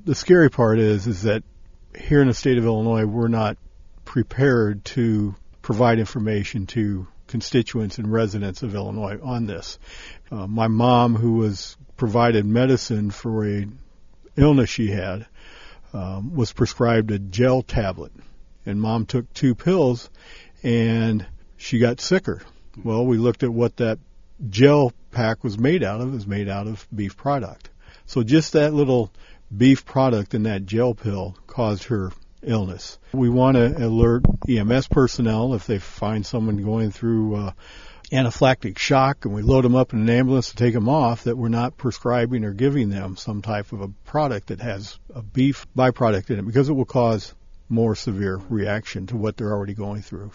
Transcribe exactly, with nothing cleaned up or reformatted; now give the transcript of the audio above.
the scary part is, is that here in the state of Illinois, we're not prepared to provide information to constituents and residents of Illinois on this. Uh, my mom, who was provided medicine for a illness she had, um, was prescribed a gel tablet. And Mom took two pills, and she got sicker. Well, we looked at what that gel pack was made out of. It was made out of beef product. So just that little beef product in that gel pill caused her illness. We want to alert E M S personnel if they find someone going through uh, anaphylactic shock, and we load them up in an ambulance to take them off, that we're not prescribing or giving them some type of a product that has a beef byproduct in it, because it will cause more severe reaction to what they're already going through.